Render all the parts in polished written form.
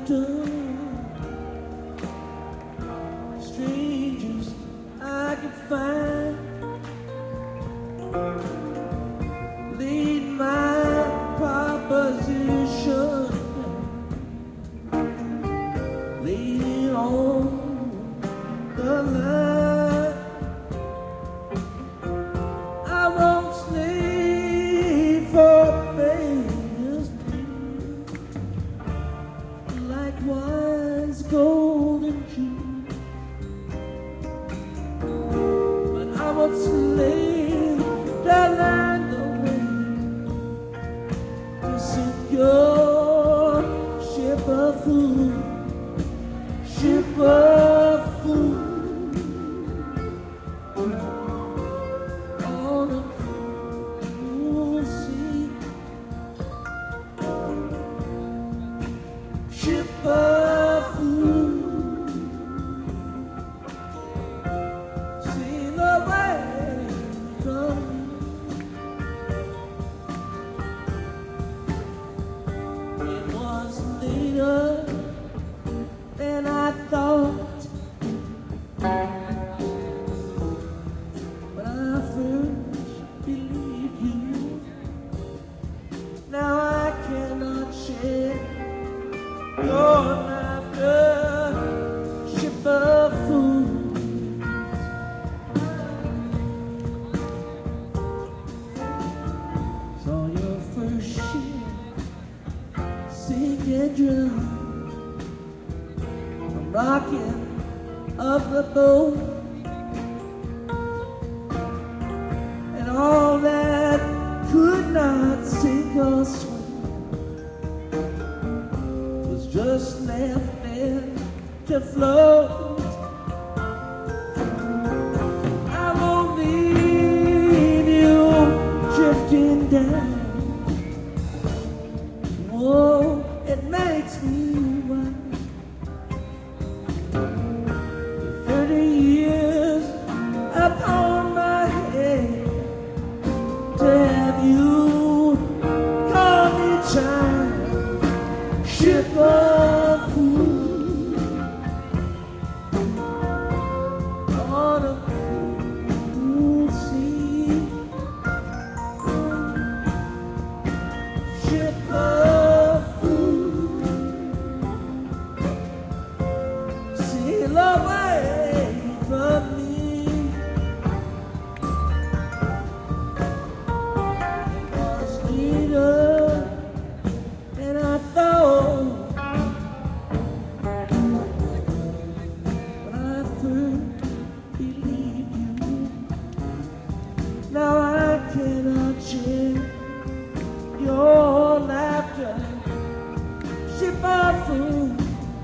laughter. Strangers I could find lead my proposition, lay it on the line. I won't slave for players like wine's golden juice, but I won't slave to learn the way to sink your ship of food, ship of food. Ship of food, sail away from me. It was later than I thought when I first believed you. Now I cannot share your laughter, ship of food. Saw your first ship sink and drown, the rocking of the boat, and all that could not sink or swim just left there to float. I won't leave you drifting down. Oh, it makes me wild. 30 years upon my head to have you call me child. Ship of food on a cool sea. Ship of food, sail away from me. It was later than I thought when I first believed you. Now I cannot share your laughter, ship of food.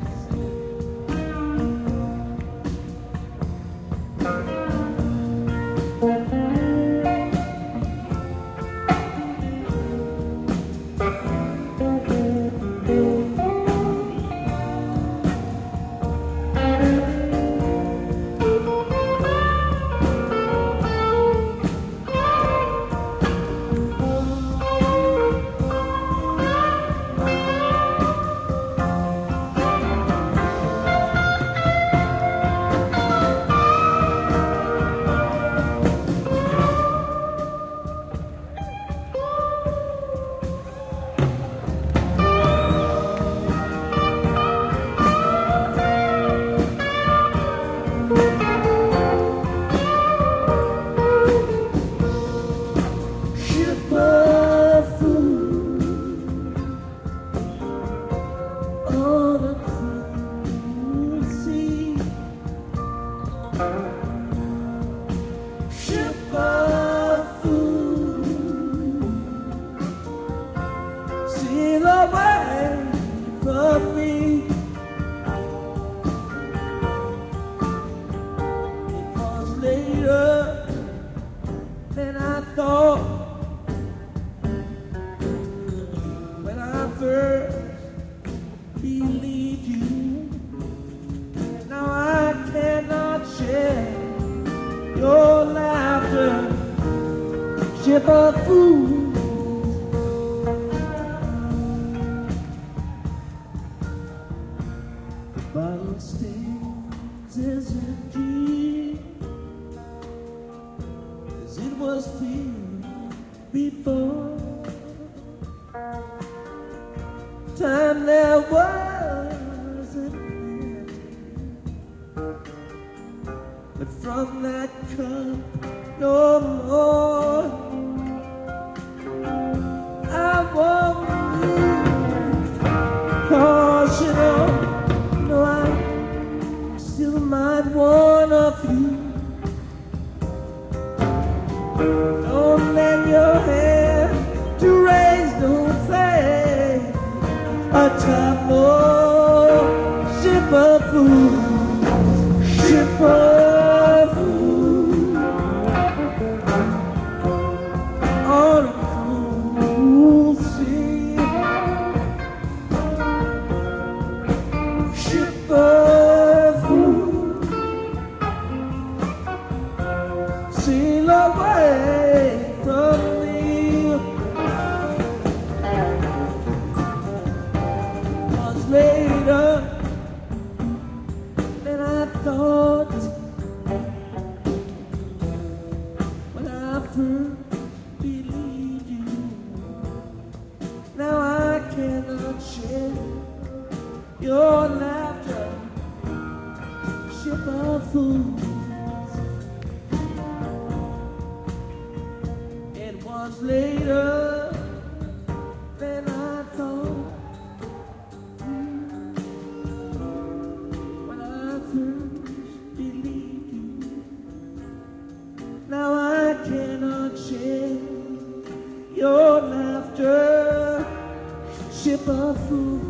Sail away from me. It was later than I thought when I first believed you. Now I cannot share your laughter, ship of food. was filled before. Time there wasn't plenty, but from that cup no more. I won't leave, 'cause you know I still might one of you. Don't lend your hand to raise no flame atop no ship of fools, ship of fools, on a cruel sea, ship of fools, sail away from me. Was later than I thought when I first believed you. Now I cannot share your laughter, ship of fools. It was later than I thought when I first believed you. Now I cannot share your laughter, ship of fools.